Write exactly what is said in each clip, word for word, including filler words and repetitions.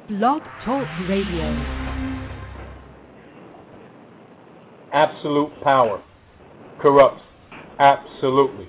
Blog Talk Radio. Absolute power corrupts absolutely.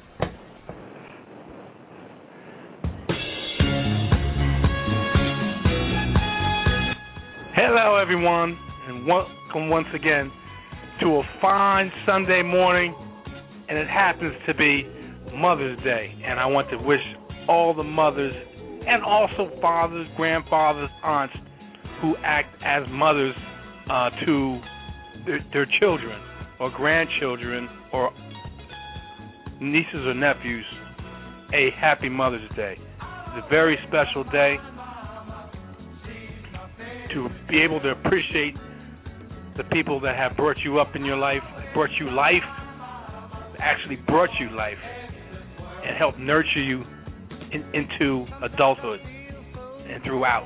Hello, everyone, and welcome once again to a fine Sunday morning, and it happens to be Mother's Day, and I want to wish all the mothers and also fathers, grandfathers, aunts who act as mothers uh, to their, their children or grandchildren or nieces or nephews a happy Mother's Day. It's a very special day to be able to appreciate the people that have brought you up in your life, brought you life, actually brought you life, and helped nurture you in, into adulthood and throughout.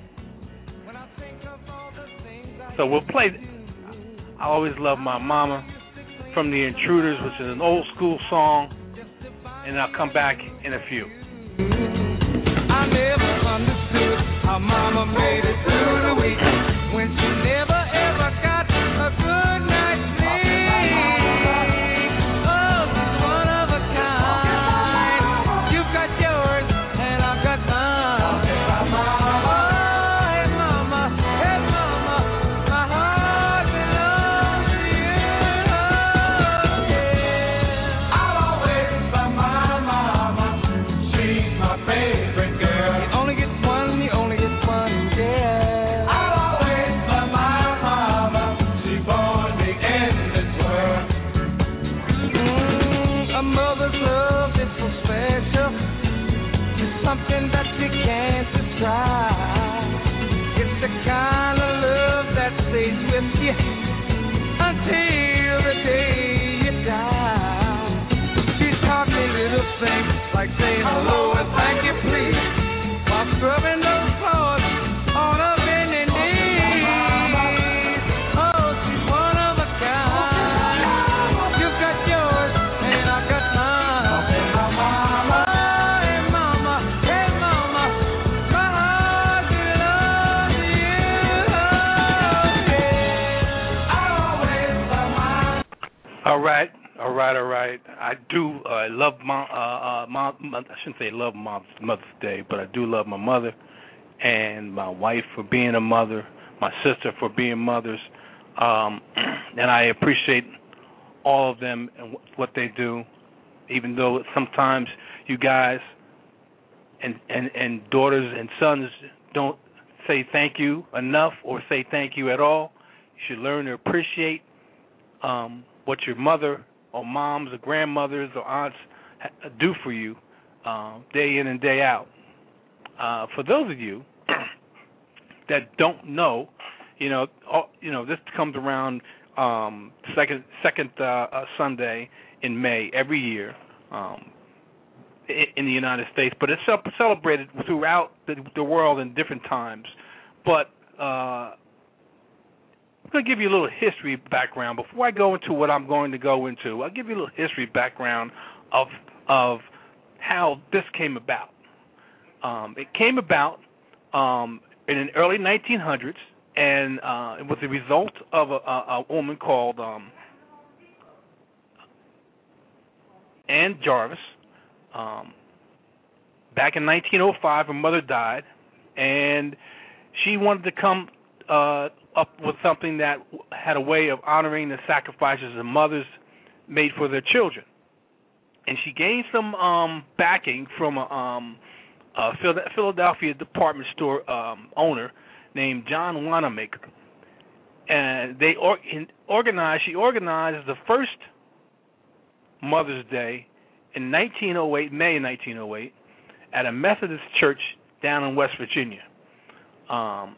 So we'll play I Always Love My Mama from The Intruders, which is an old school song, and I'll come back in a few. I never understood how Mama made it through the week when she never ever got a good night's sleep. Oh, she's one of a kind. You've got yours and I've got mine. Oh, hey Mama, hey Mama, my heart belongs to you. Yeah. I'll always love my Mama. She's my favorite. Something that you can't describe. It's the kind of love that stays with you until the day you die. She taught me little things like saying hello and thank you please while scrubbing those floors on her bending knees. Oh, she's one of a kind. You've got yours and I've got mine. All right, all right, all right. I do. Uh, I love my. Uh, uh, my, my. I shouldn't say love my Mother's Day, but I do love my mother and my wife for being a mother, my sister for being mothers, um, and I appreciate all of them and what they do. Even though sometimes you guys and and and daughters and sons don't say thank you enough or say thank you at all, you should learn to appreciate Um, what your mother or moms or grandmothers or aunts ha- do for you uh, day in and day out. Uh, for those of you that don't know, you know, all, you know, this comes around um, second second uh, uh, Sunday in May every year um, in, in the United States, but it's celebrated throughout the, the world in different times. But uh, I'm going to give you a little history background. Before I go into what I'm going to go into, I'll give you a little history background of of how this came about. Um, it came about um, in the early nineteen hundreds, and uh, it was the result of a, a, a woman called um, Ann Jarvis. Um, back in nineteen oh five, her mother died, and she wanted to come uh, up with something that had a way of honoring the sacrifices the mothers made for their children. And she gained some um, backing from a, um, a Philadelphia department store um, owner named John Wanamaker. And they or, organized, she organized the first Mother's Day in nineteen oh eight, May nineteen oh eight, at a Methodist church down in West Virginia. Um,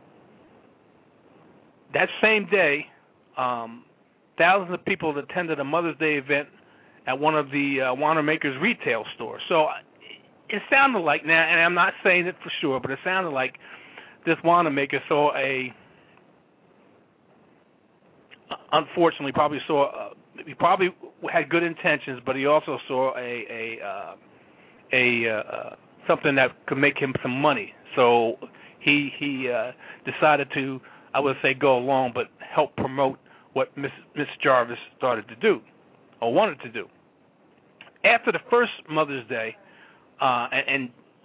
That same day, um, thousands of people attended a Mother's Day event at one of the uh, Wanamaker's retail stores. So it sounded like, now, and I'm not saying it for sure, but it sounded like this Wanamaker saw a, unfortunately, probably saw, uh, he probably had good intentions, but he also saw a a uh, a uh, something that could make him some money. So he he uh, decided to, I would say, go along, but help promote what Miss Miss Jarvis started to do or wanted to do. After the first Mother's Day, uh, and, and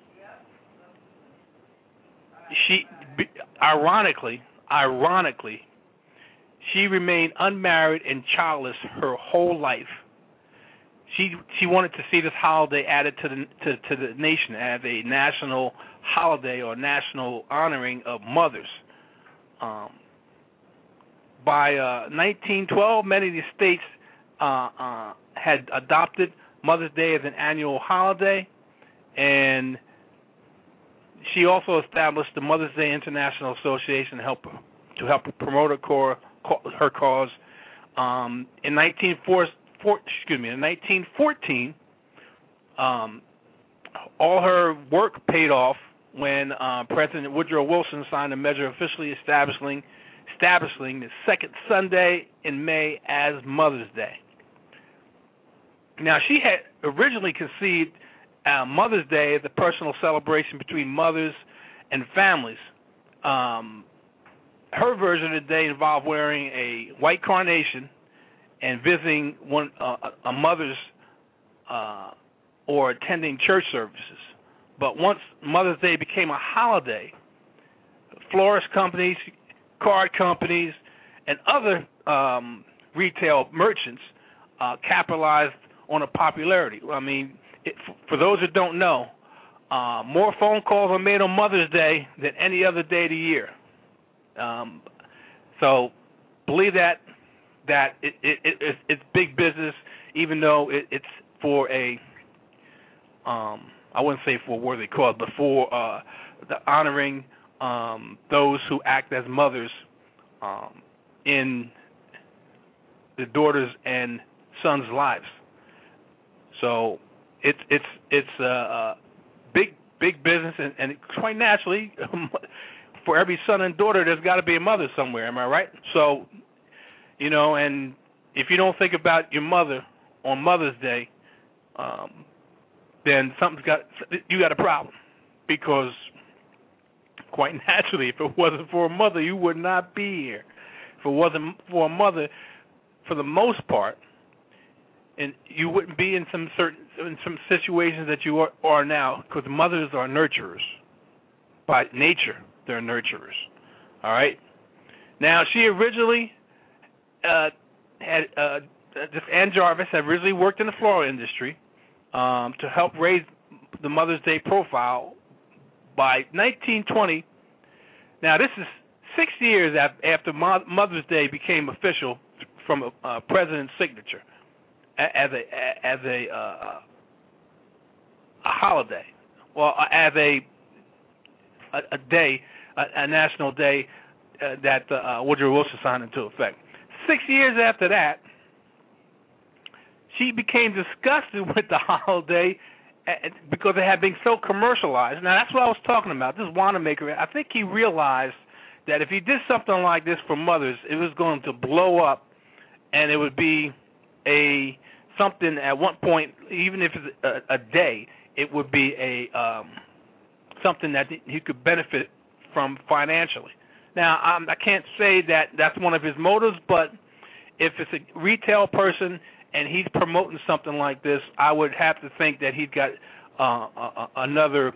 she, ironically, ironically, she remained unmarried and childless her whole life. She she wanted to see this holiday added to the to, to the nation as a national holiday or national honoring of mothers. Um, by uh, nineteen twelve, many of the states uh, uh, had adopted Mother's Day as an annual holiday, and she also established the Mother's Day International Association to help to help promote her, core, her cause. Um, in nineteen four, four, excuse me, in nineteen fourteen, um, all her work paid off when uh, President Woodrow Wilson signed a measure officially establishing establishing the second Sunday in May as Mother's Day. Now, she had originally conceived uh, Mother's Day as a personal celebration between mothers and families. Um, her version of the day involved wearing a white carnation and visiting one uh, a mother's uh, or attending church services. But once Mother's Day became a holiday, florist companies, card companies, and other um, retail merchants uh, capitalized on a popularity. I mean, it, for those who don't know, uh, more phone calls are made on Mother's Day than any other day of the year. Um, so believe that that it, it, it, it's big business, even though it, it's for a, um, I wouldn't say for a worthy cause, but for uh, the honoring um, those who act as mothers um, in the daughters and sons' lives. So it's it's it's a, a big big business, and, and quite naturally, for every son and daughter, there's got to be a mother somewhere. Am I right? So, you know, and if you don't think about your mother on Mother's Day, um, then something's got you got a problem, because quite naturally, if it wasn't for a mother, you would not be here. If it wasn't for a mother, for the most part, and you wouldn't be in some certain in some situations that you are, are now, because mothers are nurturers. By nature, they're nurturers. All right. Now, she originally uh, had uh, this Ann Jarvis had originally worked in the floral industry um, to help raise the Mother's Day profile. By nineteen twenty, now this is six years after Mother's Day became official from a uh, president's signature as a as a uh, a holiday, well, as a a, a day, a, a national day uh, that uh, Woodrow Wilson signed into effect. Six years after that, she became disgusted with the holiday because it had been so commercialized. Now, that's what I was talking about. This Wanamaker, I think he realized that if he did something like this for mothers, it was going to blow up, and it would be a something at one point, even if it's a, a day, it would be a um, something that he could benefit from financially. Now, um, I can't say that that's one of his motives, but if it's a retail person and he's promoting something like this, I would have to think that he's got uh, a, another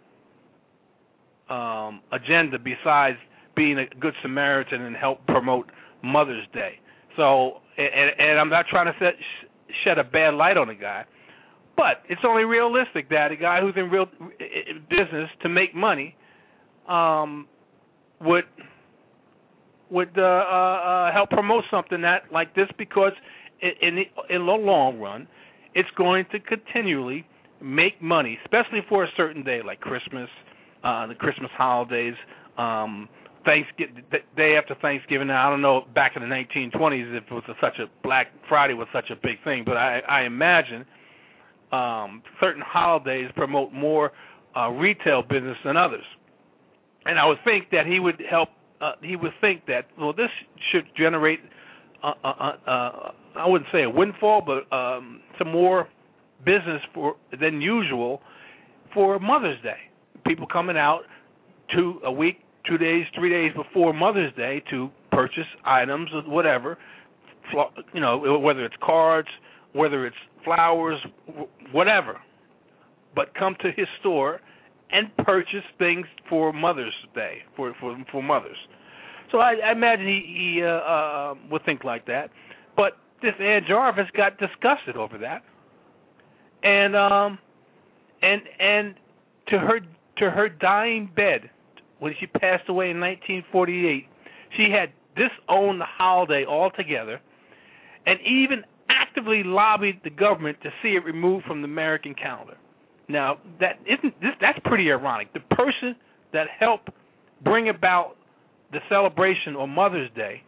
um, agenda besides being a good Samaritan and help promote Mother's Day. So, and, and I'm not trying to set, shed a bad light on the guy, but it's only realistic that a guy who's in real business to make money um, would would uh, uh, help promote something that like this, because in the, in the long run, it's going to continually make money, especially for a certain day like Christmas, uh, the Christmas holidays, um, Thanksgiving, the day after Thanksgiving. Now, I don't know back in the nineteen twenties if it was a, such a Black Friday was such a big thing, but I, I imagine um, certain holidays promote more uh, retail business than others. And I would think that he would help. Uh, he would think that well, this should generate. Uh, uh, uh, I wouldn't say a windfall, but um, some more business for than usual for Mother's Day. People coming out, two a week, two days, three days before Mother's Day to purchase items or whatever, you know, whether it's cards, whether it's flowers, whatever. But come to his store and purchase things for Mother's Day, for for, for mothers. So I, I imagine he, he uh, uh, would think like that. But this Ann Jarvis got disgusted over that, and um, and and to her to her dying bed when she passed away in nineteen forty-eight, she had disowned the holiday altogether, and even actively lobbied the government to see it removed from the American calendar. Now that isn't this, that's pretty ironic. The person that helped bring about the celebration on Mother's Day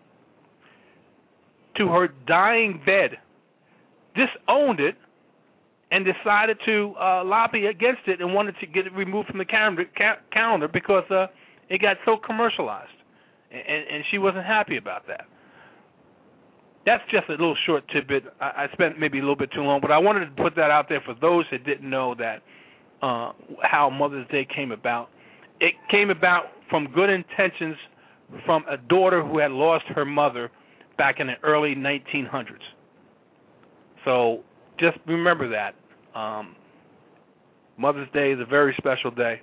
to her dying bed disowned it and decided to uh, lobby against it and wanted to get it removed from the calendar, ca- calendar because uh, it got so commercialized, and, and she wasn't happy about that. That's just a little short tidbit. I, I spent maybe a little bit too long, but I wanted to put that out there for those that didn't know that uh, how Mother's Day came about. It came about from good intentions from a daughter who had lost her mother back in the early nineteen hundreds. So just remember that. Um, Mother's Day is a very special day.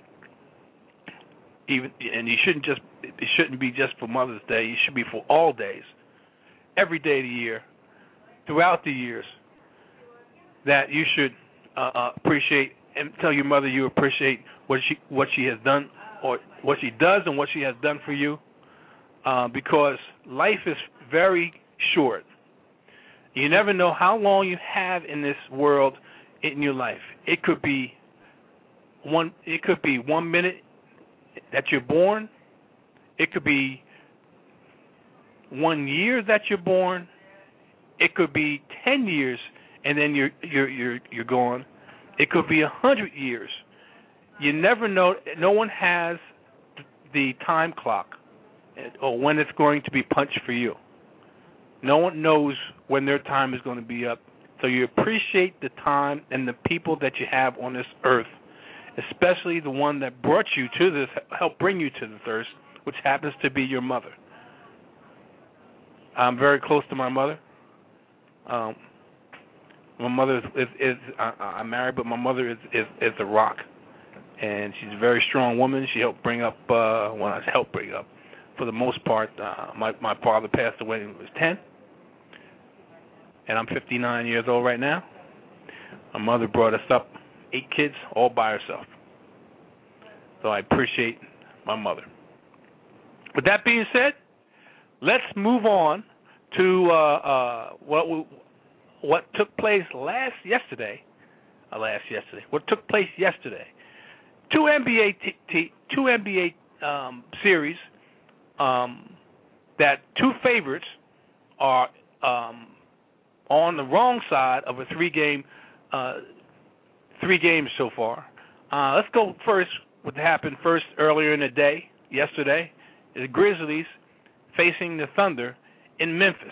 Even and you shouldn't just it shouldn't be just for Mother's Day. It should be for all days, every day of the year, throughout the years. That you should uh, uh, appreciate and tell your mother you appreciate what she what she has done or what she does and what she has done for you. Uh, because life is very short. You never know how long you have in this world in your life. It could be one. It could be one minute that you're born. It could be one year that you're born. It could be ten years and then you're you're you're you're gone. It could be a hundred years. You never know. No one has the time clock or when it's going to be punched for you. No one knows when their time is going to be up. So you appreciate the time and the people that you have on this earth, especially the one that brought you to this, helped bring you to this earth, which happens to be your mother. I'm very close to my mother. Um, my mother is, is, is I, I'm married, but my mother is, is, is a rock. And she's a very strong woman. She helped bring up, uh, well, I helped bring up. For the most part, uh, my, my father passed away when he was ten, and I'm fifty-nine years old right now. My mother brought us up, eight kids, all by herself. So I appreciate my mother. With that being said, let's move on to uh, uh, what we, what took place last yesterday. Uh, last yesterday. What took place yesterday? Two N B A t- t- two N B A um, series. Um, that two favorites are um, on the wrong side of a three-game, uh, three games so far. Uh, let's go first. What happened first earlier in the day, yesterday, is the Grizzlies facing the Thunder in Memphis.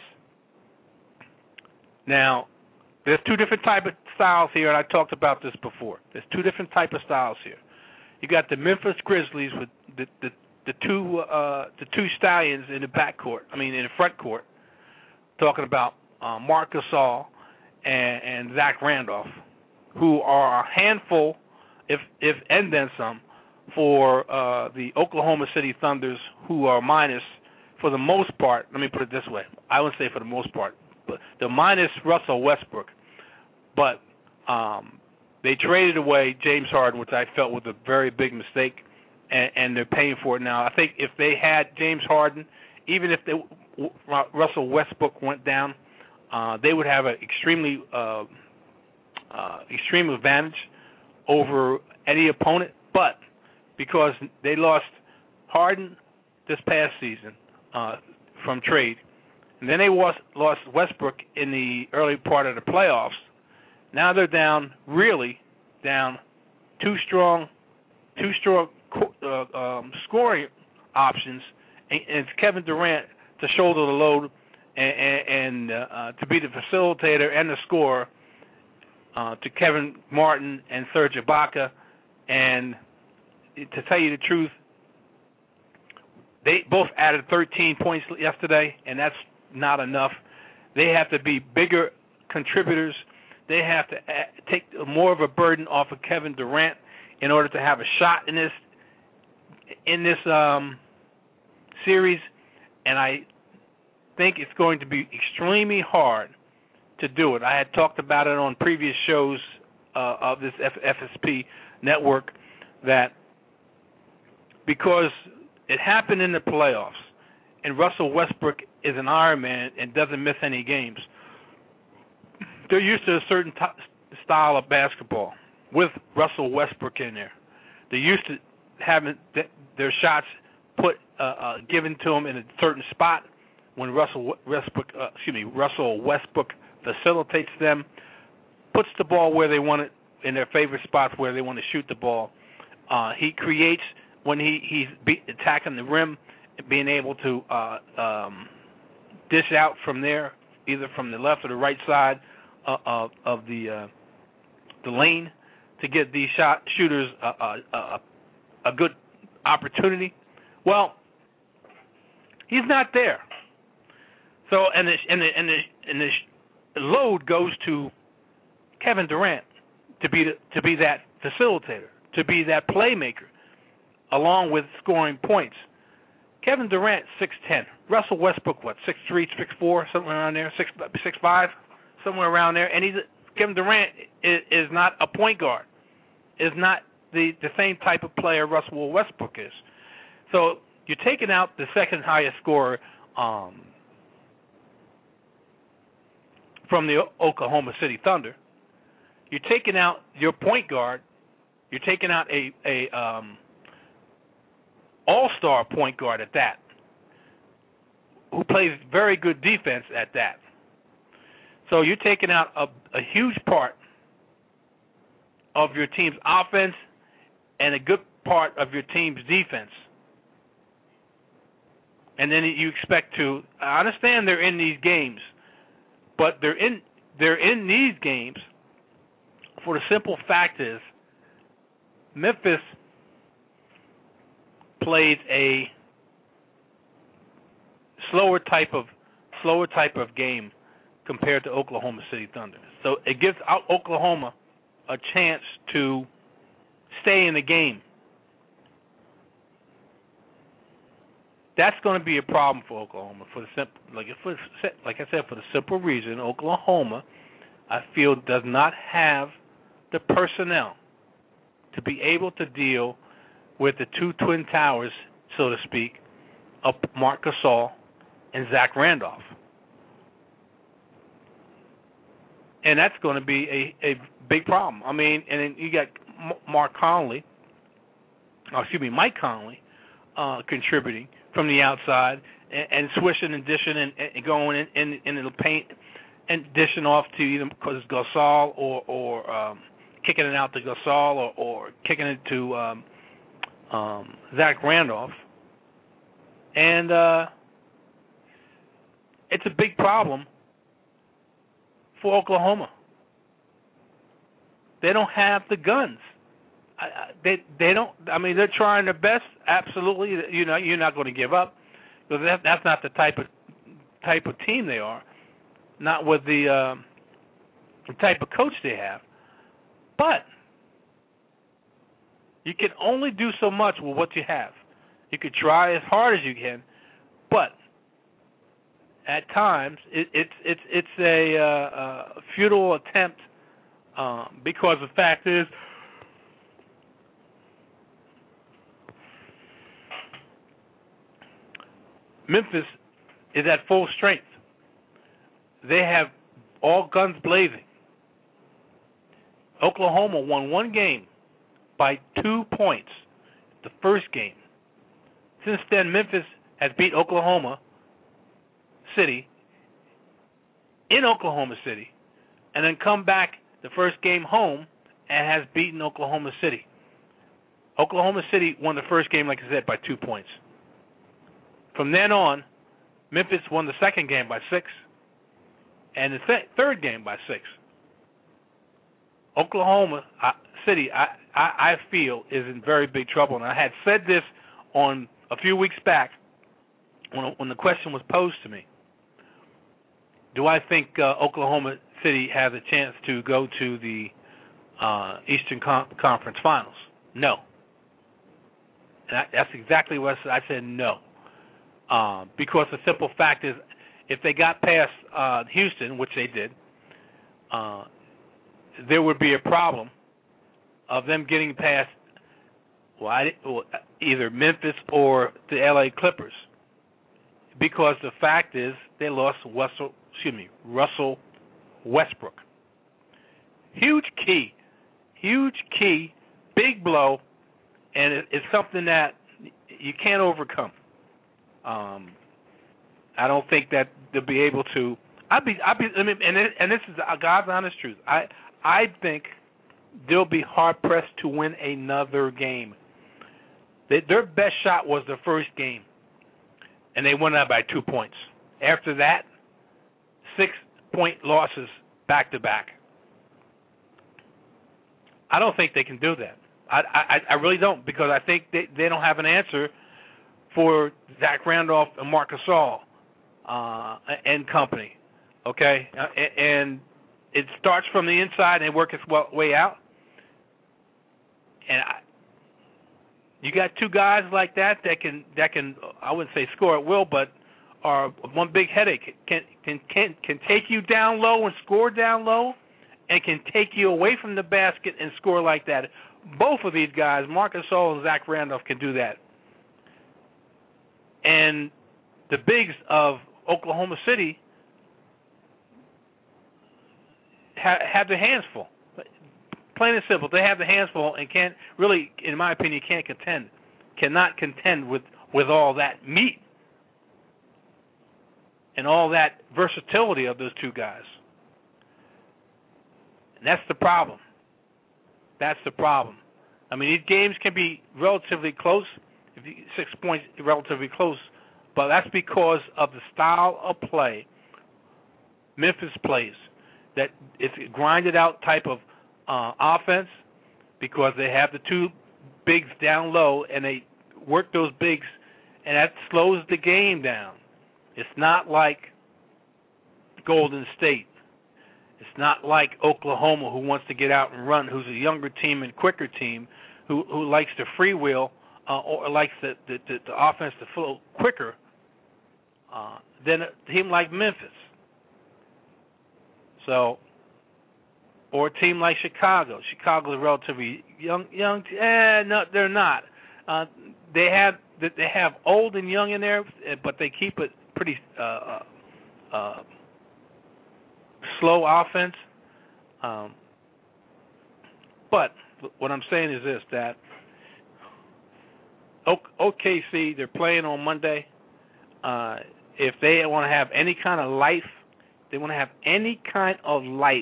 Now, there's two different type of styles here, and I talked about this before. There's two different type of styles here. You got the Memphis Grizzlies with the the The two uh, the two stallions in the back court, I mean in the front court, talking about uh, Marc Gasol and, and Zach Randolph, who are a handful, if if and then some, for uh, the Oklahoma City Thunders, who are minus for the most part. Let me put it this way: I wouldn't say for the most part, but they're minus Russell Westbrook, but um, they traded away James Harden, which I felt was a very big mistake. And, and they're paying for it now. I think if they had James Harden, even if they, Russell Westbrook went down, uh, they would have an extremely uh, uh, extreme advantage over any opponent. But because they lost Harden this past season uh, from trade, and then they lost, lost Westbrook in the early part of the playoffs, now they're down, really down, two strong, two strong. Uh, um, scoring options, and, and it's Kevin Durant to shoulder the load and, and, and uh, uh, to be the facilitator and the scorer uh, to Kevin Martin and Serge Ibaka. And to tell you the truth, they both added thirteen points yesterday, and that's not enough. They have to be bigger contributors. They have to add, take more of a burden off of Kevin Durant in order to have a shot in this in this um, series, and I think it's going to be extremely hard to do it. I had talked about it on previous shows uh, of this F- FSP network that because it happened in the playoffs and Russell Westbrook is an Iron Man and doesn't miss any games, they're used to a certain t- style of basketball with Russell Westbrook in there. They're used to having th- their shots put uh, uh, given to them in a certain spot when Russell Westbrook, uh, excuse me, Russell Westbrook facilitates them, puts the ball where they want it in their favorite spots where they want to shoot the ball. Uh, he creates when he he's be- attacking the rim, being able to uh, um, dish out from there, either from the left or the right side uh, of, of the uh, the lane to get these shot shooters a, a, a, a good opportunity. Well, he's not there. So and the and the and the, and the load goes to Kevin Durant to be the, to be that facilitator, to be that playmaker, along with scoring points. Kevin Durant six ten, Russell Westbrook what six three, six four, somewhere around there, six six five, somewhere around there, and he's Kevin Durant is, is not a point guard, is not the the same type of player Russell Westbrook is. So you're taking out the second highest scorer um, from the Oklahoma City Thunder. You're taking out your point guard. You're taking out a a um, all-star point guard at that, who plays very good defense at that. So you're taking out a, a huge part of your team's offense and a good part of your team's defense. And then you expect to, I understand they're in these games, but they're in they're in these games for the simple fact is Memphis plays a slower type of slower type of game compared to Oklahoma City Thunder. So it gives Oklahoma a chance to stay in the game. That's going to be a problem for Oklahoma for the simple, like for, like I said, for the simple reason Oklahoma, I feel, does not have the personnel to be able to deal with the two twin towers, so to speak, of Marc Gasol and Zach Randolph. And that's going to be a, a big problem. I mean, and then you got Mark Conley, or excuse me, Mike Conley, uh, contributing from the outside and, and swishing and dishing and, and going in, in, in the paint and dishing off to either Gasol or, or um, kicking it out to Gasol or, or kicking it to um, um, Zach Randolph. And uh, it's a big problem for Oklahoma. They don't have the guns. I, I, they they don't. I mean, they're trying their best. Absolutely, you know, you're not going to give up because that, that's not the type of type of team they are. Not with the, uh, the type of coach they have. But you can only do so much with what you have. You could try as hard as you can, but at times it, it's it's it's a, uh, a futile attempt um, because the fact is Memphis is at full strength. They have all guns blazing. Oklahoma won one game by two points, the first game. Since then, Memphis has beat Oklahoma City in Oklahoma City and then come back the first game home and has beaten Oklahoma City. Oklahoma City won the first game, like I said, by two points. From then on, Memphis won the second game by six and the th- third game by six. Oklahoma uh, City, I, I, I feel, is in very big trouble. And I had said this on a few weeks back when, when the question was posed to me, do I think uh, Oklahoma City has a chance to go to the uh, Eastern Con- Conference Finals? No. And I, that's exactly what I said. I said no. Uh, because the simple fact is, if they got past uh, Houston, which they did, uh, there would be a problem of them getting past well, I, well, either Memphis or the L A Clippers. Because the fact is, they lost Russell, excuse me, Russell Westbrook. Huge key, huge key, big blow, and it, it's something that you can't overcome. Um, I don't think that they'll be able to. I'd be, I'd be, I mean, and it, and this is God's honest truth. I, I think they'll be hard pressed to win another game. They, their best shot was the first game, and they won that by two points. After that, six point losses back to back. I don't think they can do that. I, I, I really don't, because I think they, they don't have an answer for Zach Randolph and Marc Gasol uh, and company, okay? Uh, and it starts from the inside and works its way out. And I, you got two guys like that that can that can I wouldn't say score at will, but are one big headache. Can can can can take you down low and score down low, and can take you away from the basket and score like that. Both of these guys, Marc Gasol and Zach Randolph, can do that. And the bigs of Oklahoma City ha- have their hands full. Plain and simple, they have their hands full and can't really, in my opinion, can't contend, cannot contend with, with all that meat and all that versatility of those two guys. And that's the problem. That's the problem. I mean, these games can be relatively close. If you, six points, relatively close, but that's because of the style of play Memphis plays. That it's a grinded out type of uh, offense, because they have the two bigs down low and they work those bigs, and that slows the game down. It's not like Golden State. It's not like Oklahoma, who wants to get out and run, who's a younger team and quicker team, who who likes to freewheel uh, or likes the, the, the, the offense to flow quicker uh, than a team like Memphis. So, or a team like Chicago. Chicago is relatively young. Young, eh, no, they're not. Uh, they have they have old and young in there, but they keep it pretty uh, uh, slow offense. Um, but what I'm saying is this, that O K C, they're playing on Monday. Uh, if they want to have any kind of life, they want to have any kind of life,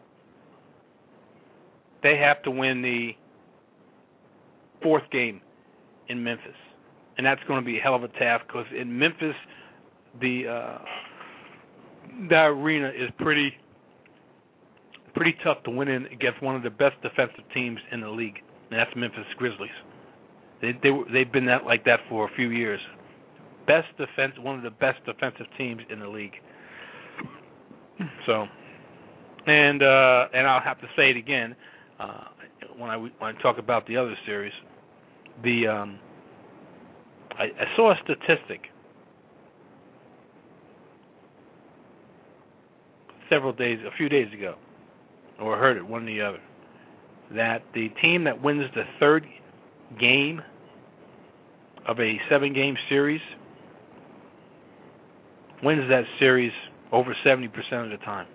they have to win the fourth game in Memphis. And that's going to be a hell of a task, because in Memphis, the uh, the arena is pretty pretty tough to win in against one of the best defensive teams in the league, and that's Memphis Grizzlies. They they they've been that like that for a few years. Best defense, one of the best defensive teams in the league. So, and uh, and I'll have to say it again uh, when I when I talk about the other series. The um, I, I saw a statistic several days, a few days ago, or heard it, one or the other, that the team that wins the third game of a seven-game series wins that series over seventy percent of the time.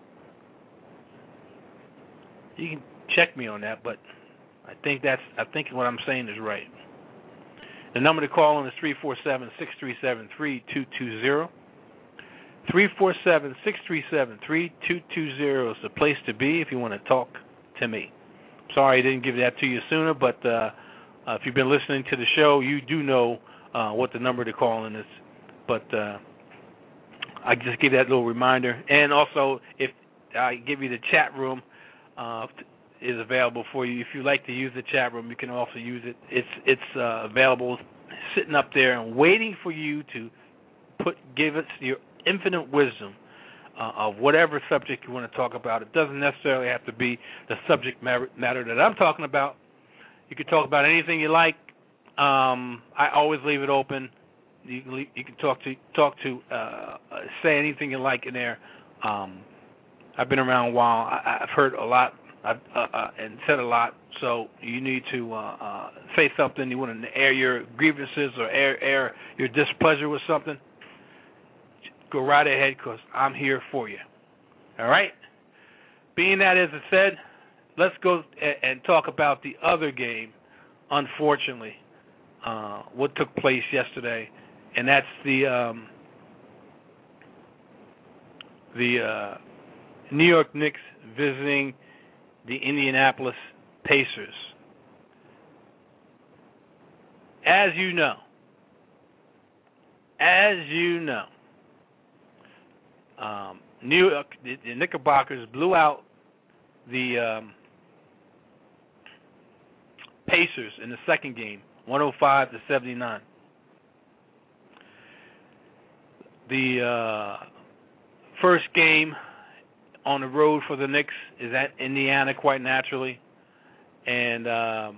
You can check me on that, but I think that's I think what I'm saying is right. The number to call in is three four seven, six three seven, three two two zero. three four seven, six three seven, three two two zero is the place to be if you want to talk to me. Sorry I didn't give that to you sooner, but uh, uh, if you've been listening to the show, you do know uh, what the number to call in is. But uh, I just give that little reminder. And also, if I give you the chat room, uh, is available for you. If you like to use the chat room, you can also use it. It's it's uh, available, sitting up there and waiting for you to put give us your infinite wisdom uh, of whatever subject you want to talk about. It doesn't necessarily have to be the subject matter that I'm talking about. You can talk about anything you like. Um, I always leave it open. You can, you can talk to talk to uh, say anything you like in there. Um, I've been around a while. I, I've heard a lot I've, uh, uh, and said a lot. So you need to uh, uh, say something. You want to air your grievances or air air your displeasure with something. Go right ahead, because I'm here for you. All right? Being that, as I said, let's go and talk about the other game, unfortunately, uh, what took place yesterday, and that's the um, the uh, New York Knicks visiting the Indianapolis Pacers. As you know, as you know, Um, New York, the, the Knickerbockers blew out the um, Pacers in the second game, one oh five to seventy-nine. The uh, first game on the road for the Knicks is at Indiana, quite naturally, and um,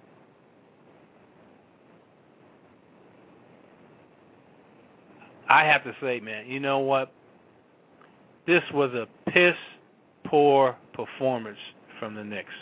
I have to say, man, you know what? This was a piss-poor performance from the Knicks.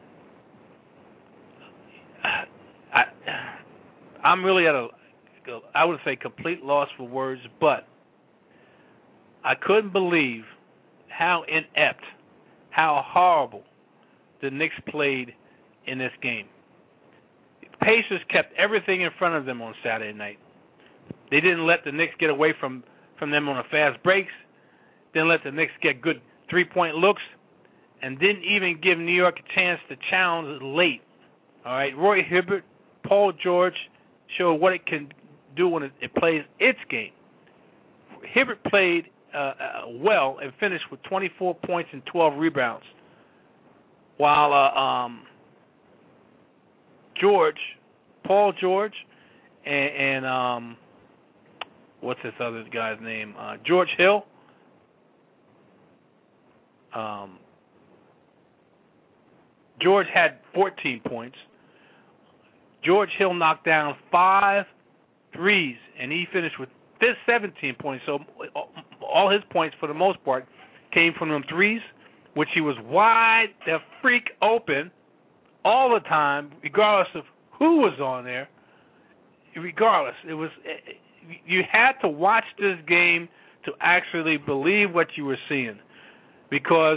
I, I'm really at a, I would say, complete loss for words, but I couldn't believe how inept, how horrible the Knicks played in this game. The Pacers kept everything in front of them on Saturday night. They didn't let the Knicks get away from, from them on the fast breaks. Didn't let the Knicks get good three-point looks, and didn't even give New York a chance to challenge late. All right, Roy Hibbert, Paul George showed what it can do when it, it plays its game. Hibbert played uh, uh, well and finished with twenty-four points and twelve rebounds, while uh, um, George, Paul George, and, and um, what's this other guy's name? Uh, George Hill. Um, George had fourteen points. George Hill knocked down five threes, and he finished with seventeen points. So all his points, for the most part, came from them threes, which he was wide the freak open all the time, regardless of who was on there. Regardless, it was you had to watch this game to actually believe what you were seeing. Because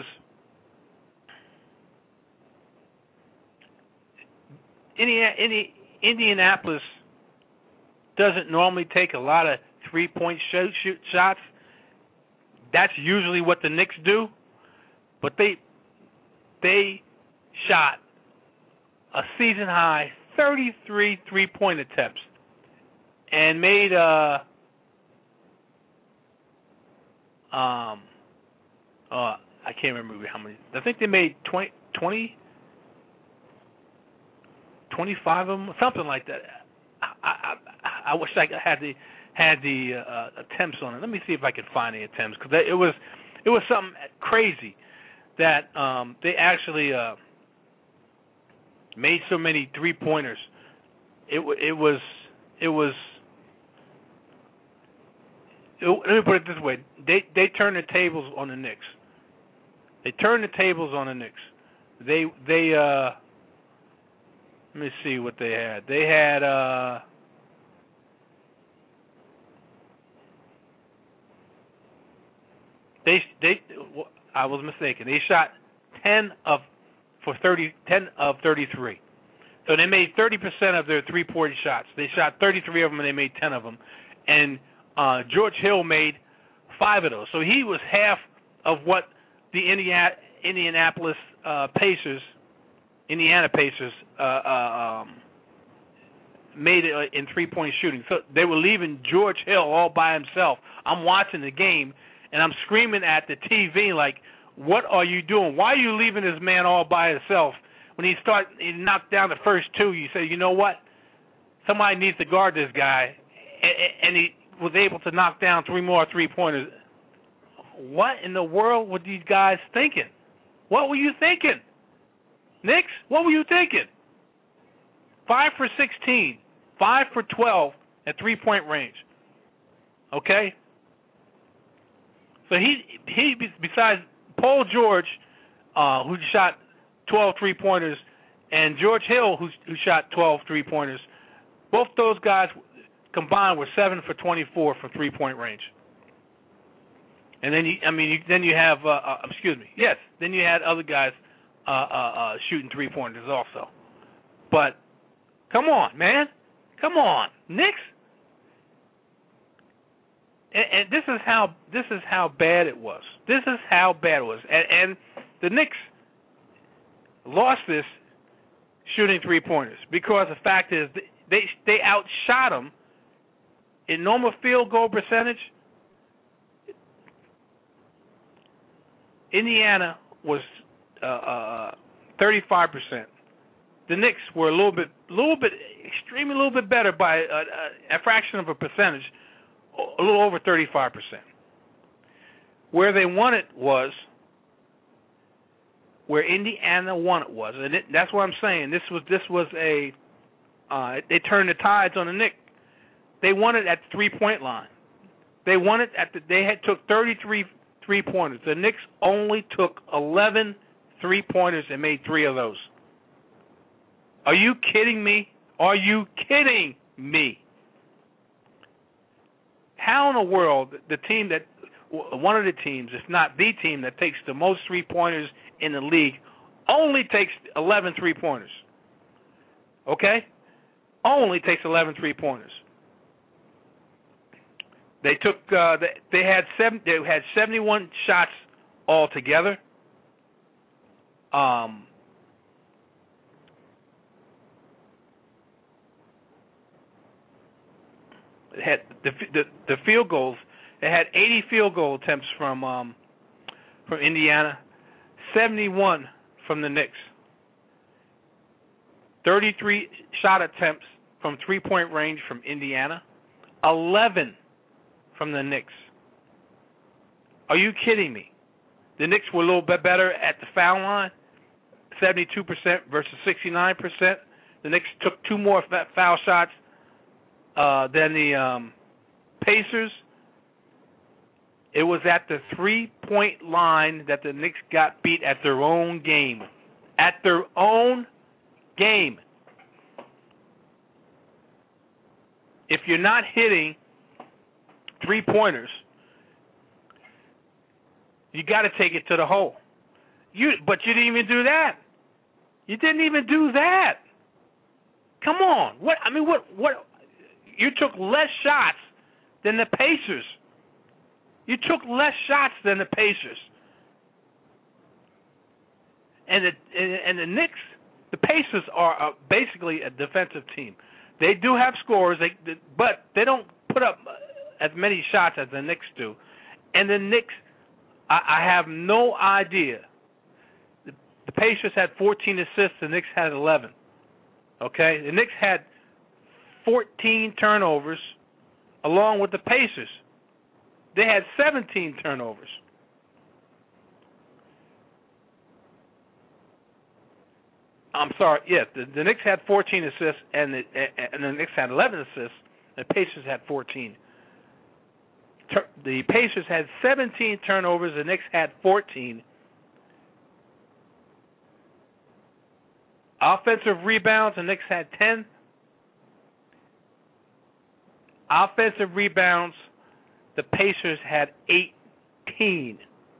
Indianapolis doesn't normally take a lot of three-point shoot, shoot shots. That's usually what the Knicks do. But they they shot a season-high thirty-three three-point attempts and made uh um uh I can't remember how many. I think they made twenty, twenty, twenty-five of them, something like that. I, I, I wish I had the had the uh, attempts on it. Let me see if I can find the attempts, because it was it was something crazy that um, they actually uh, made so many three pointers. It it was it was. It, let me put it this way: they they turned the tables on the Knicks. They turned the tables on the Knicks. They they uh let me see what they had. They had uh they they I was mistaken. They shot ten of for thirty ten of thirty-three. So they made thirty percent of their three-point shots. They shot thirty-three of them and they made ten of them. And uh George Hill made five of those. So he was half of what the Indianapolis uh, Pacers, Indiana Pacers, uh, uh, um, made it uh, in three-point shooting. So they were leaving George Hill all by himself. I'm watching the game, and I'm screaming at the T V like, "What are you doing? Why are you leaving this man all by himself?" When he start, he knocked down the first two. You say, "You know what? Somebody needs to guard this guy." And, and he, was able to knock down three more three-pointers. What in the world were these guys thinking? What were you thinking? Knicks, what were you thinking? five for sixteen, five for twelve at three-point range. Okay? So he, he besides Paul George, uh, who shot twelve three-pointers, and George Hill, who, who shot twelve three-pointers, both those guys combined were seven for twenty-four from three-point range. And then you, I mean, you, then you have, uh, uh, excuse me, yes, then you had other guys uh, uh, uh, shooting three-pointers also. But come on, man, come on, Knicks. And, and this is how this is how bad it was. This is how bad it was. And, and the Knicks lost this shooting three-pointers because the fact is they they outshot them in normal field goal percentage. Indiana was uh, uh, thirty-five percent. The Knicks were a little bit, little bit, extremely, a little bit better by a, a, a fraction of a percentage, a little over thirty-five percent. Where they won it was, where Indiana won it was, and it, that's what I'm saying. This was this was a, uh, they turned the tides on the Knicks. They won it at the three-point line. They won it at the. They had took thirty-three three-pointers. The Knicks only took eleven three-pointers and made three of those. Are you kidding me? Are you kidding me? How in the world the team that, one of the teams, if not the team that takes the most three-pointers in the league, only takes eleven three-pointers? Okay? Only takes eleven three-pointers. They took. Uh, they, they had seven. They had seventy-one shots altogether. Um, it had the, the the field goals. They had eighty field goal attempts from um, from Indiana, seventy-one from the Knicks. thirty-three shot attempts from three-point range from Indiana, eleven from the Knicks. Are you kidding me? The Knicks were a little bit better at the foul line, seventy-two percent versus sixty-nine percent. The Knicks took two more foul shots uh, than the um, Pacers. It was at the three-point line that the Knicks got beat at their own game. At their own game. If you're not hitting three-pointers, you got to take it to the hole. You, but you didn't even do that. You didn't even do that. Come on. What? I mean, what? What? You took less shots than the Pacers. You took less shots than the Pacers. And the and the Knicks, the Pacers are basically a defensive team. They do have scores, they, but they don't put up as many shots as the Knicks do. And the Knicks, I, I have no idea. The, the Pacers had fourteen assists, the Knicks had eleven. Okay? The Knicks had fourteen turnovers along with the Pacers. They had seventeen turnovers. I'm sorry, yes, the, the Knicks had fourteen assists, and the, and the Knicks had eleven assists. The Pacers had fourteen. Tur- the Pacers had seventeen turnovers. The Knicks had fourteen. Offensive rebounds, the Knicks had ten. Offensive rebounds, the Pacers had eighteen.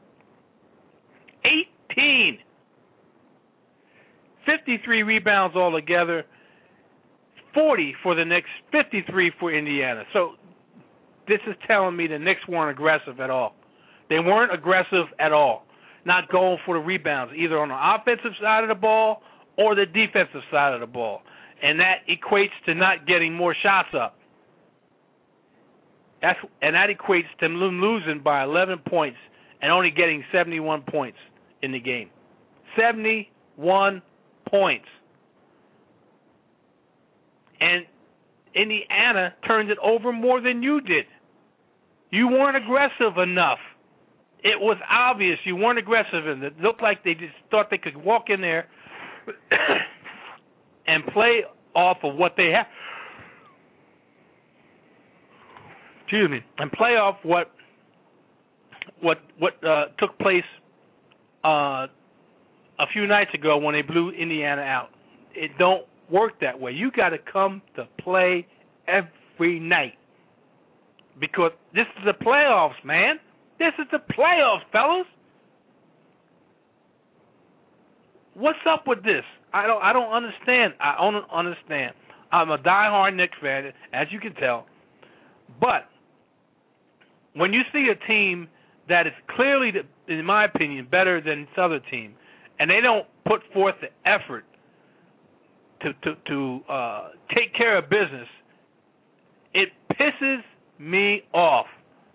eighteen! fifty-three rebounds altogether, forty for the Knicks, fifty-three for Indiana. So this is telling me the Knicks weren't aggressive at all. They weren't aggressive at all, not going for the rebounds, either on the offensive side of the ball or the defensive side of the ball. And that equates to not getting more shots up. That's, and that equates to them losing by eleven points and only getting seventy-one points in the game. seventy-one points. And Indiana turned it over more than you did. You weren't aggressive enough. It was obvious you weren't aggressive, and it looked like they just thought they could walk in there and play off of what they have. Excuse me, and play off what what what uh, took place uh, a few nights ago when they blew Indiana out. It don't work that way. You got to come to play every night because this is the playoffs, man. This is the playoffs, fellas. What's up with this? I don't I don't understand. I don't understand. I'm a diehard Knicks fan, as you can tell. But when you see a team that is clearly, in my opinion, better than this other team, and they don't put forth the effort to to, to uh, take care of business, it pisses me off.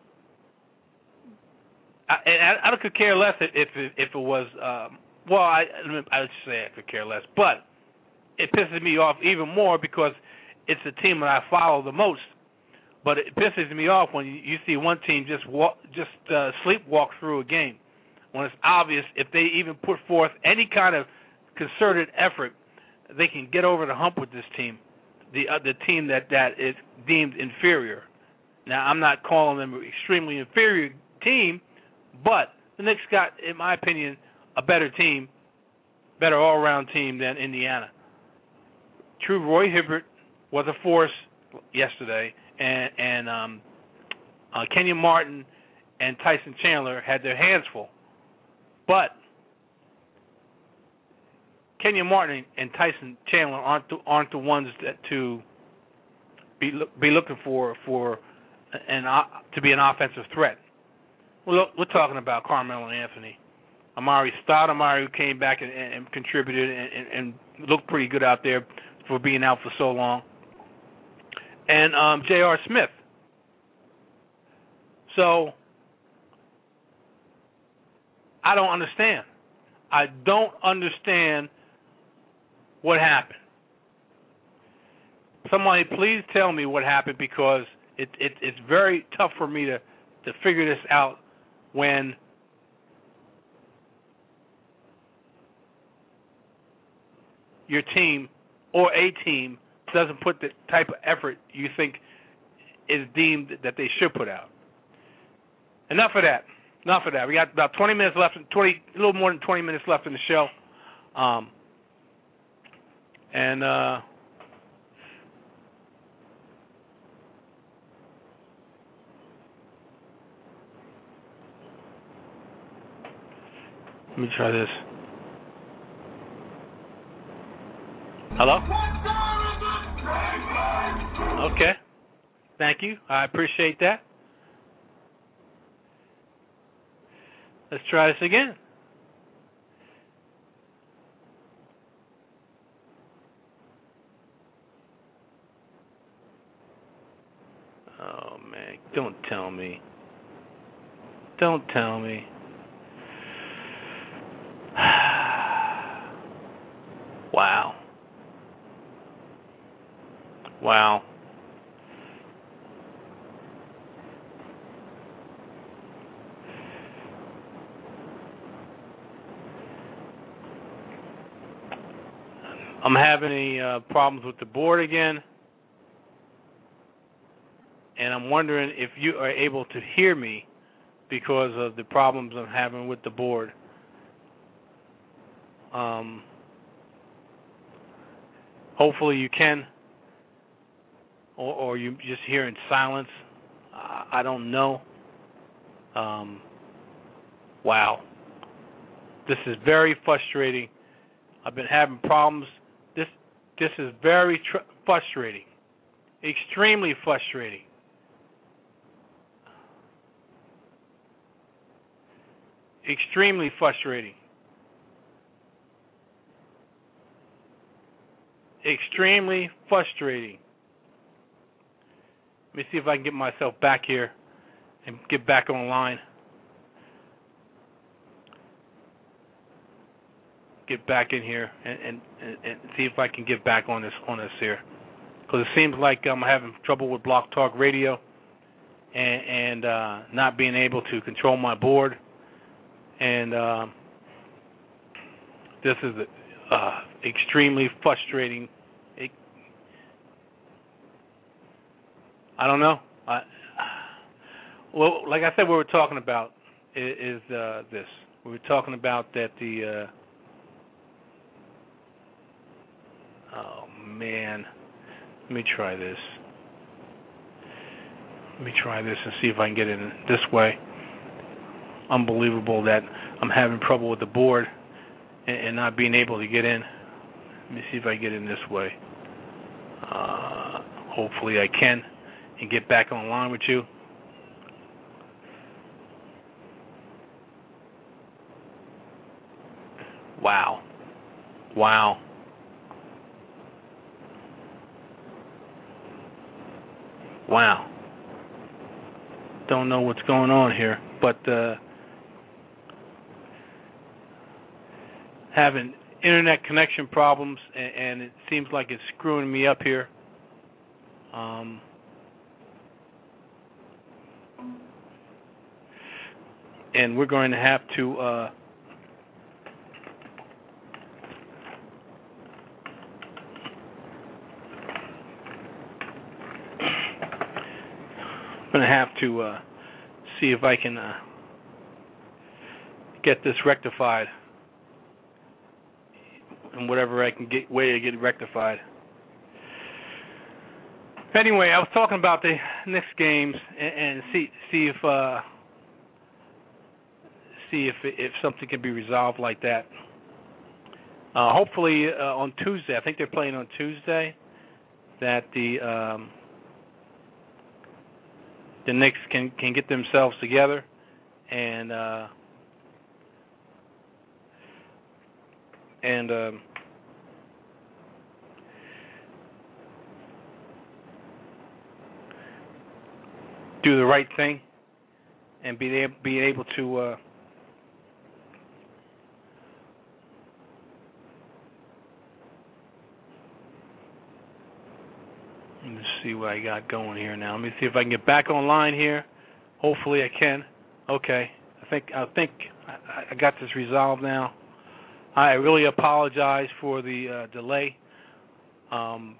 I, and I, I could care less if if, if it was. Um, well, I I would say I could care less, but it pisses me off even more because it's the team that I follow the most. But it pisses me off when you, you see one team just walk, just uh, sleepwalk through a game, when it's obvious if they even put forth any kind of concerted effort, they can get over the hump with this team, the uh, the team that, that is deemed inferior. Now, I'm not calling them an extremely inferior team, but the Knicks got, in my opinion, a better team, better all-around team than Indiana. True, Roy Hibbert was a force yesterday, and, and um, uh, Kenyon Martin and Tyson Chandler had their hands full. But Kenyon Martin and Tyson Chandler aren't the, aren't the ones that to be be looking for for an uh, to be an offensive threat. We're, look, we're talking about Carmelo Anthony, Amari Stoudemire, who came back and, and, and contributed and, and, and looked pretty good out there for being out for so long, and um, J R. Smith. So I don't understand. I don't understand what happened. Somebody please tell me what happened, because it, it, it's very tough for me to, to figure this out when your team or a team doesn't put the type of effort you think is deemed that they should put out. Enough of that. Enough of that. We got about twenty minutes left, twenty, a little more than twenty minutes left in the show. Um, and uh, let me try this. Hello? Okay. Thank you. I appreciate that. Let's try this again. Oh, man. Don't tell me. Don't tell me. Wow. Wow. I'm having any uh, problems with the board again, and I'm wondering if you are able to hear me because of the problems I'm having with the board. Um, hopefully you can, or, or you just hear in silence. I, I don't know. Um, wow. This is very frustrating. I've been having problems. This this is very tr- frustrating, extremely frustrating. Extremely frustrating. Extremely frustrating. Let me see if I can get myself back here and get back online. Get back in here and, and, and see if I can get back on this on this here, because it seems like I'm having trouble with Blog Talk Radio, and, and uh, not being able to control my board. And uh, this is uh, extremely frustrating. It, I don't know. I, well, like I said, what we're talking about is, is uh, this. We were talking about that the. Uh, oh man, let me try this. Let me try this and see if I can get it in this way. Unbelievable that I'm having trouble with the board and, and not being able to get in. Let me see if I can get in this way. Uh, hopefully I can and get back online with you. Wow. Wow. Wow. Don't know what's going on here, but uh, having internet connection problems, and, and it seems like it's screwing me up here. Um, and we're going to have to uh, I'm going to have to uh, see if I can uh, get this rectified in whatever I can get way to get it rectified. Anyway, I was talking about the Knicks games and, and see see if uh, see if if something can be resolved like that. Uh, hopefully uh, on Tuesday. I think they're playing on Tuesday. That the um, the Knicks can, can get themselves together and uh, and um, do the right thing and be able, be able to uh, let me see what I got going here now. Let me see if I can get back online here. Hopefully I can. Okay. I think I think I, I got this resolved now. I really apologize for the uh, delay. Um,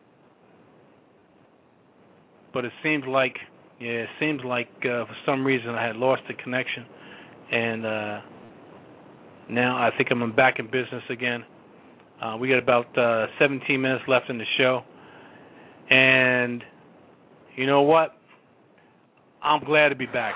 but it seems like yeah, it seems like uh, for some reason I had lost the connection, and uh, now I think I'm back in business again. Uh, we got about uh, seventeen minutes left in the show. And you know what? I'm glad to be back.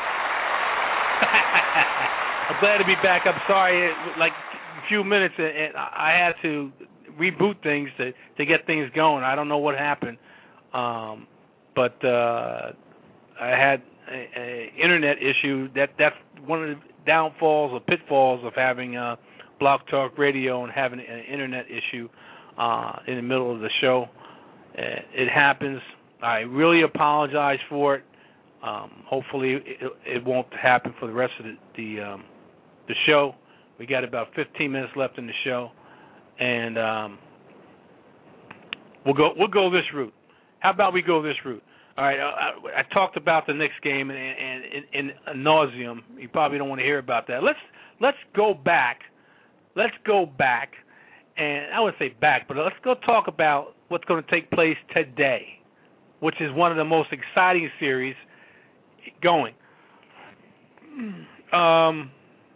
I'm glad to be back. I'm sorry, like a few minutes, and I had to reboot things to, to get things going. I don't know what happened, um, but uh, I had an internet issue. That that's one of the downfalls or pitfalls of having uh, Blog Talk Radio and having an internet issue uh, in the middle of the show. It happens. I really apologize for it. Um, hopefully, it, it won't happen for the rest of the the, um, the show. We got about fifteen minutes left in the show, and um, we'll go we'll go this route. How about we go this route? All right. I, I talked about the Knicks game and, and, and, and nauseum. You probably don't want to hear about that. Let's let's go back. Let's go back, and I would say back, but let's go talk about what's going to take place today, which is one of the most exciting series going. Um,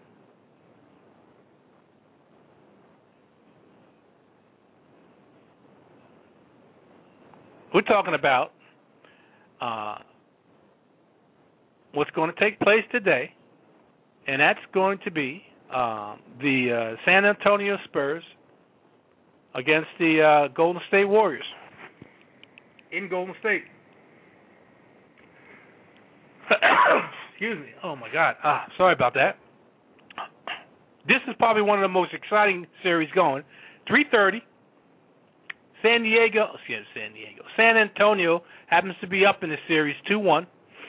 we're talking about uh, what's going to take place today, and that's going to be uh, the uh, San Antonio Spurs against the uh, Golden State Warriors in Golden State. Excuse me. Oh, my God. Ah, sorry about that. This is probably one of the most exciting series going. three thirty. San Diego, excuse me, San Diego. San Antonio happens to be up in the series two one.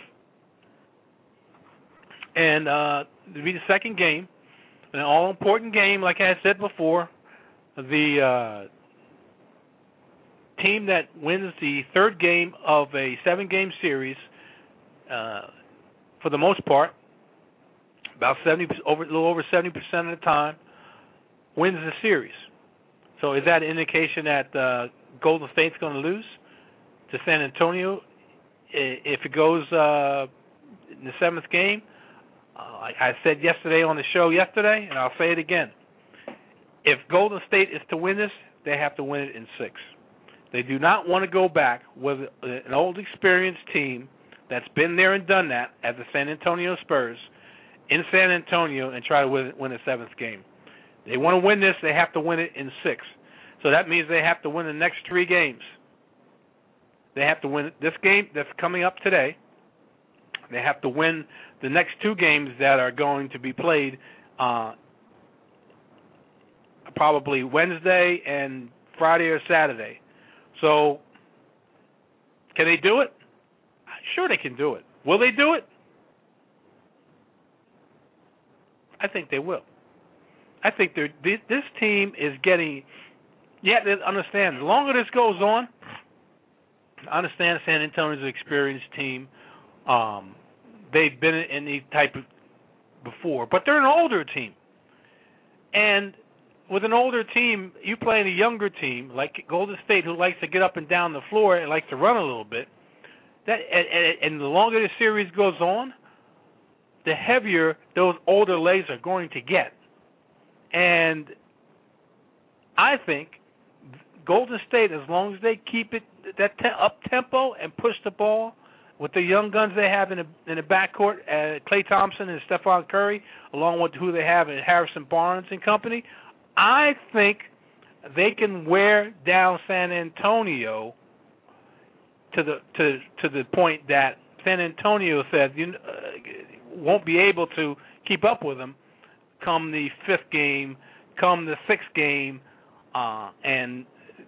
And uh, it'll be the second game. An all-important game, like I said before. The uh, team that wins the third game of a seven-game series uh, for the most part, about seventy over a little over seventy percent of the time, wins the series. So is that an indication that uh, Golden State's going to lose to San Antonio? If it goes uh, in the seventh game, uh, I said yesterday on the show yesterday, and I'll say it again. If Golden State is to win this, they have to win it in six. They do not want to go back with an old experienced team that's been there and done that as the San Antonio Spurs in San Antonio and try to win, win a seventh game. They want to win this, they have to win it in six. So that means they have to win the next three games. They have to win this game that's coming up today. They have to win the next two games that are going to be played uh, probably Wednesday and Friday or Saturday. So can they do it? Sure they can do it. Will they do it? I think they will. I think they're, this team is getting, you have to understand, the longer this goes on, I understand San Antonio's an experienced team. Um, they've been in these type of before, but they're an older team. And with an older team, you play in a younger team like Golden State, who likes to get up and down the floor and likes to run a little bit. That and, and the longer the series goes on, the heavier those older legs are going to get. And I think Golden State, as long as they keep it that te- up tempo and push the ball with the young guns they have in the in the backcourt, uh, Klay Thompson and Stephon Curry, along with who they have in Harrison Barnes and company, I think they can wear down San Antonio to the to to the point that San Antonio said you uh, won't be able to keep up with them come the fifth game, come the sixth game, uh, and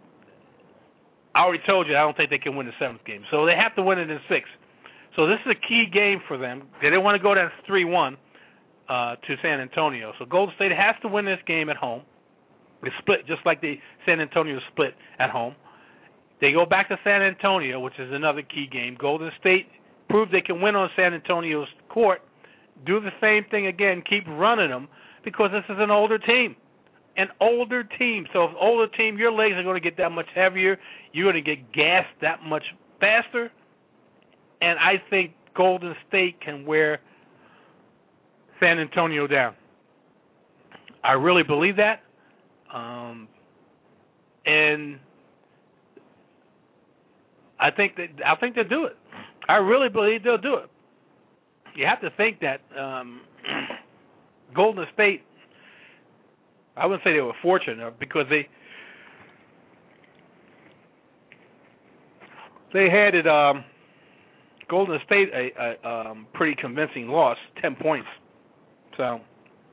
I already told you I don't think they can win the seventh game. So they have to win it in six. So this is a key game for them. They don't want to go down three one uh, to San Antonio. So Golden State has to win this game at home. They split just like the San Antonio split at home. They go back to San Antonio, which is another key game. Golden State proved they can win on San Antonio's court. Do the same thing again. Keep running them because this is an older team. An older team. So if older team, your legs are going to get that much heavier. You're going to get gassed that much faster. And I think Golden State can wear San Antonio down. I really believe that. Um, and I think that I think they'll do it. I really believe they'll do it. You have to think that um, Golden State, I wouldn't say they were fortunate because they they had it. Um, Golden State a, a um, pretty convincing loss, ten points. So,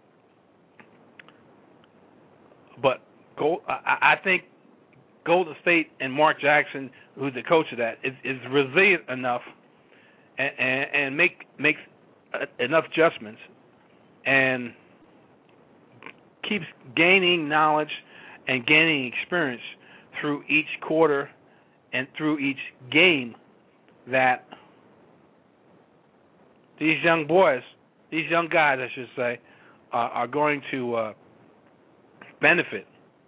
but Gold, I, I think Golden State and Mark Jackson, who's the coach of that, is, is resilient enough and, and, and make makes enough adjustments and keeps gaining knowledge and gaining experience through each quarter and through each game that these young boys, these young guys, I should say, uh, are going to uh, benefit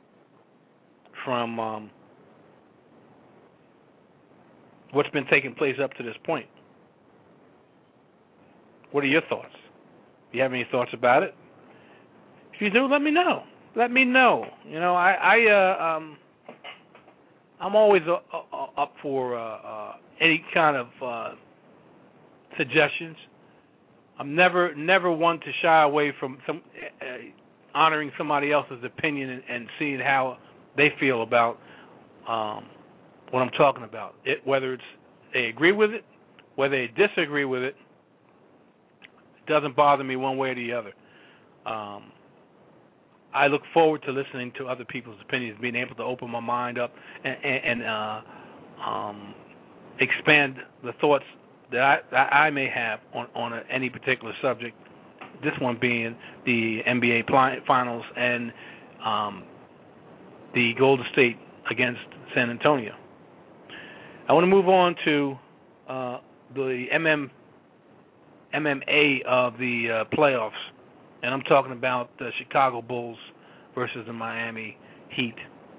from um, what's been taking place up to this point. What are your thoughts? Do you have any thoughts about it? If you do, let me know. Let me know. You know, I, I uh, um, I'm always uh, uh, up for uh, uh, any kind of uh, suggestions. I'm never, never one to shy away from some uh, honoring somebody else's opinion and, and seeing how they feel about um, what I'm talking about. It, whether it's they agree with it, whether they disagree with it, it doesn't bother me one way or the other. Um, I look forward to listening to other people's opinions, being able to open my mind up and, and, and uh, um, expand the thoughts that I, that I may have on, on a, any particular subject, this one being the N B A Finals and um, the Golden State against San Antonio. I want to move on to uh, the M M M M A of the uh, playoffs, and I'm talking about the Chicago Bulls versus the Miami Heat.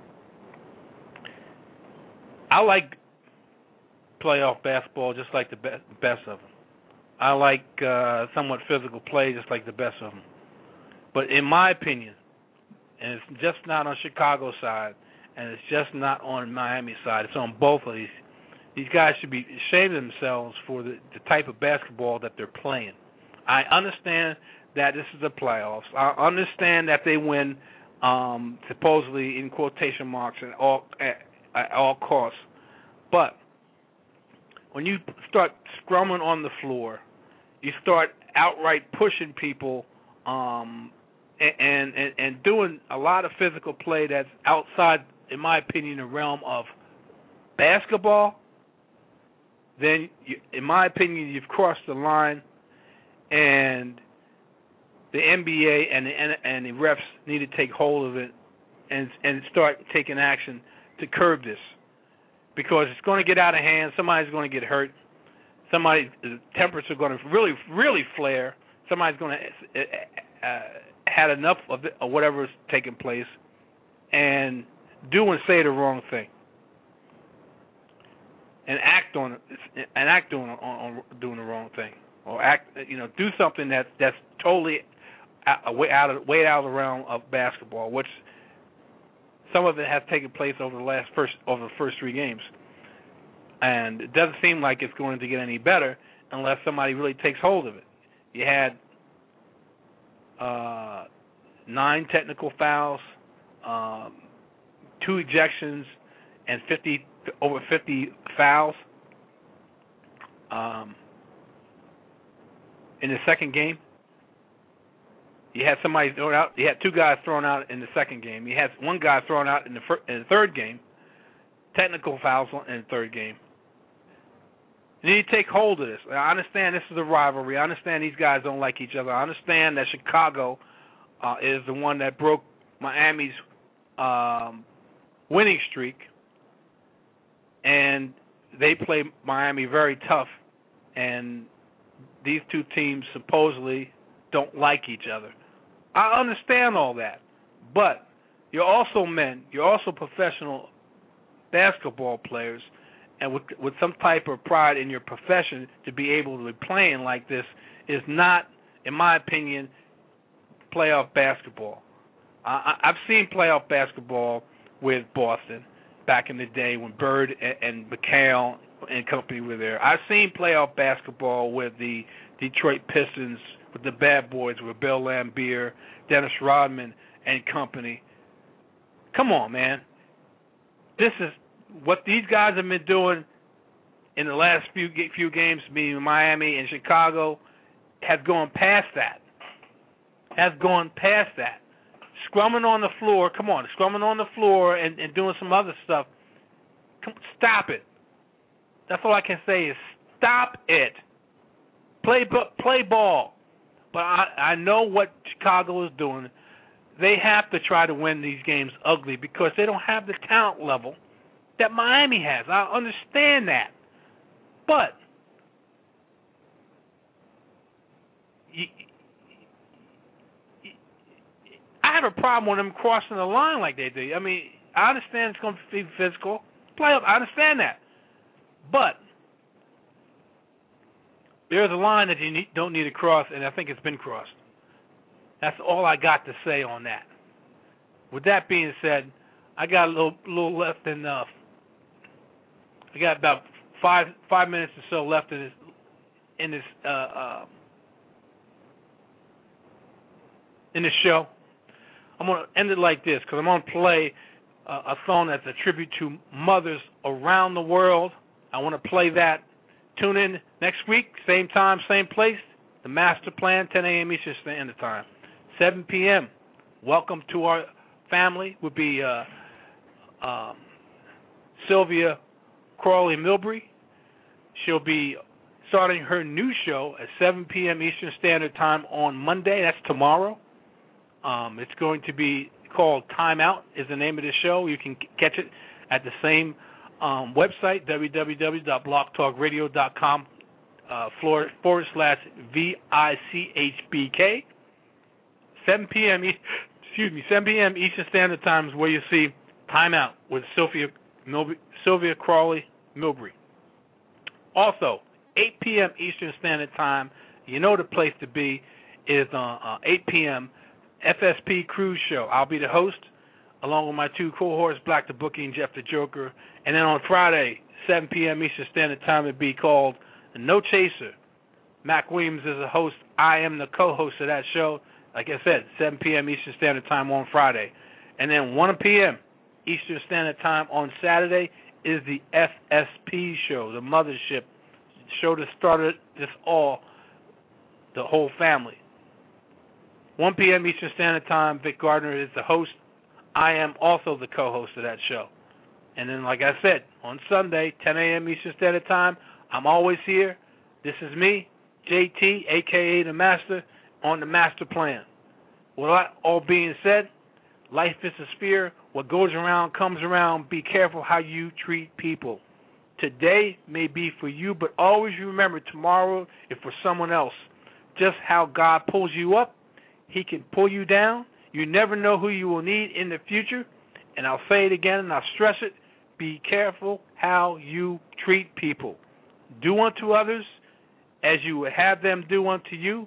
I like playoff basketball just like the be- best of them. I like uh, somewhat physical play just like the best of them. But in my opinion, and it's just not on Chicago's side, and it's just not on Miami's side, it's on both of these. These guys should be ashamed of themselves for the, the type of basketball that they're playing. I understand that this is the playoffs. I understand that they win um, supposedly in quotation marks at all, at, at all costs. But when you start scrumming on the floor, you start outright pushing people um, and, and, and doing a lot of physical play that's outside, in my opinion, the realm of basketball, then, you, in my opinion, you've crossed the line, and the N B A and the and the refs need to take hold of it and and start taking action to curb this, because it's going to get out of hand. Somebody's going to get hurt. Somebody, the tempers are going to really, really flare. Somebody's going to uh, uh, had enough of, it, of whatever is taking place, and do and say the wrong thing. And act on and act on, on, on doing the wrong thing, or act, you know, do something that that's totally out, way out of way out of the realm of basketball, which some of it has taken place over the last first over the first three games, and it doesn't seem like it's going to get any better unless somebody really takes hold of it. You had uh, nine technical fouls, um, two ejections, and fifty. Over fifty fouls um, in the second game. You had somebody thrown out. You had two guys thrown out in the second game. You had one guy thrown out in the, fir- in the third game. Technical fouls in the third game. You need to take hold of this. I understand this is a rivalry. I understand these guys don't like each other. I understand that Chicago uh, is the one that broke Miami's um, winning streak. And they play Miami very tough, and these two teams supposedly don't like each other. I understand all that, but you're also men. You're also professional basketball players, and with, with some type of pride in your profession, to be able to be playing like this is not, in my opinion, playoff basketball. I, I've seen playoff basketball with Boston back in the day when Bird and, and McHale and company were there. I've seen playoff basketball with the Detroit Pistons, with the Bad Boys, with Bill Laimbeer, Dennis Rodman and company. Come on, man. This is what these guys have been doing in the last few few games, being Miami and Chicago, has gone past that. Has gone past that. Scrumming on the floor, come on, scrumming on the floor and, and doing some other stuff. Come, stop it. That's all I can say is stop it. Play play ball. But I, I know what Chicago is doing. They have to try to win these games ugly because they don't have the talent level that Miami has. I understand that. But you, I have a problem with them crossing the line like they do. I mean, I understand it's going to be physical. Playoff, I understand that. But there's a line that you need, don't need to cross, and I think it's been crossed. That's all I got to say on that. With that being said, I got a little, little left in. Uh, I got about five five minutes or so left in this in this uh, uh, in this show. I'm going to end it like this because I'm going to play uh, a song that's a tribute to mothers around the world. I want to play that. Tune in next week, same time, same place. The Master Plan, ten a.m. Eastern Standard Time, seven p.m. Welcome to our family. Would be uh, um, Sylvia Crawley Milbury. She'll be starting her new show at seven p.m. Eastern Standard Time on Monday. That's tomorrow. Um, it's going to be called Time Out is the name of the show. You can catch it at the same um, website, w w w dot blog talk radio dot com uh, forward, forward slash V I C H B K. seven p.m. E- excuse me, seven p.m. Eastern Standard Time is where you see Time Out with Sylvia Milby, Sylvia Crawley Milbury. Also, eight p.m. Eastern Standard Time, you know the place to be is uh, uh, eight p.m. F S P Cruise Show. I'll be the host, along with my two cohorts, Black the Bookie and Jeff the Joker. And then on Friday, seven p.m. Eastern Standard Time, it'll be called No Chaser. Mac Williams is the host. I am the co-host of that show. Like I said, seven p.m. Eastern Standard Time on Friday. And then one p.m. Eastern Standard Time on Saturday is the F S P show, the mothership show that started this all, the whole family. one p.m. Eastern Standard Time, Vic Gardner is the host. I am also the co-host of that show. And then, like I said, on Sunday, ten a.m. Eastern Standard Time, I'm always here. This is me, J T, a k a. The Master, on the Master Plan. With that all being said, life is a sphere. What goes around comes around. Be careful how you treat people. Today may be for you, but always remember tomorrow is for someone else. Just how God pulls you up, He can pull you down. You never know who you will need in the future. And I'll say it again and I'll stress it. Be careful how you treat people. Do unto others as you would have them do unto you.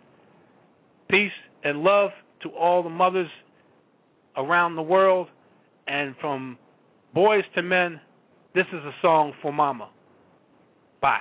Peace and love to all the mothers around the world. And from boys to men, this is a song for Mama. Bye.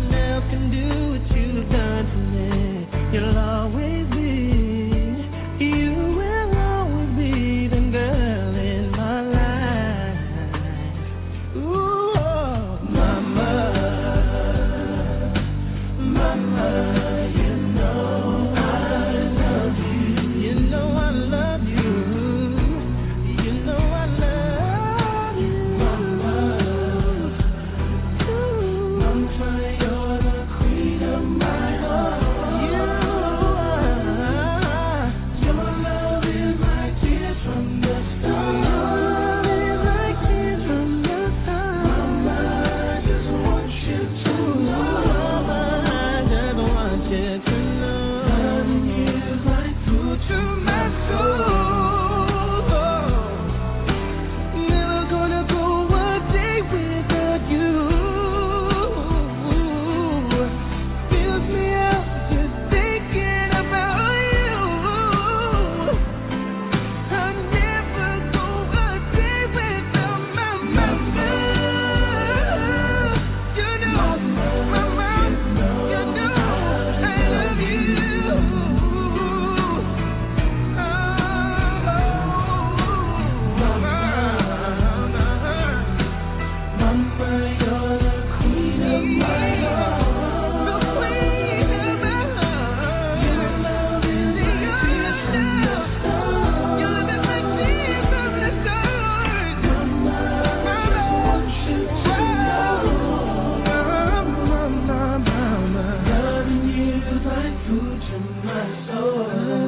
You'll always be food to my soul.